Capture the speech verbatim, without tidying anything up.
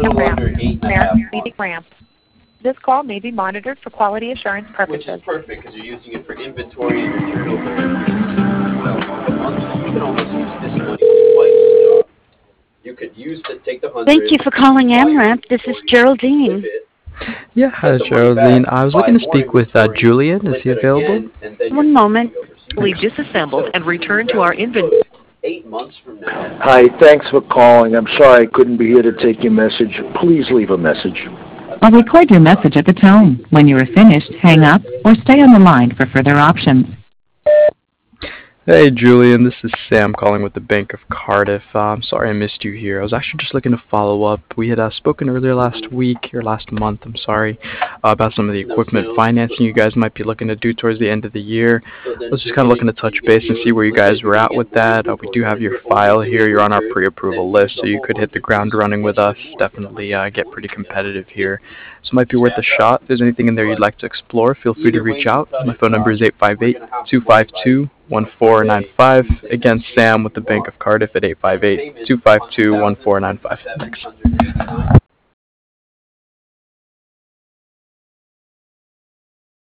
little ramp. under eight and a Mayor, half leading months. ramp. This call may be monitored for quality assurance Which is purposes. perfect because you're using it for inventory and your turnover increases well a month. So you can almost use this money twice. Uh, you could use the take the hundred. Thank you for calling AmRamp. This is Geraldine. Yeah, hi Geraldine. I was looking to speak with uh, Julian. Is he available? One moment. We disassembled and returned to our inventory. Eight months from now. Hi, thanks for calling. I'm sorry I couldn't be here to take your message. Please leave a message. I'll record your message at the tone. When you are finished, hang up or stay on the line for further options. Hey Julian, this is Sam calling with the Bank of Cardiff. Uh, I'm sorry I missed you here. I was actually just looking to follow up. We had uh, spoken earlier last week, or last month, I'm sorry, uh, about some of the equipment financing you guys might be looking to do towards the end of the year. I was just kind of looking to touch base and see where you guys were at with that. Uh, we do have your file here. You're on our pre-approval list, so you could hit the ground running with us. Definitely uh, get pretty competitive here. So it might be worth a shot. If there's anything in there you'd like to explore, feel free to reach out. My phone number is eight five eight, two five two, one four nine five. Again, Sam with the Bank of Cardiff at eight five eight, two five two, one four nine five. Thanks.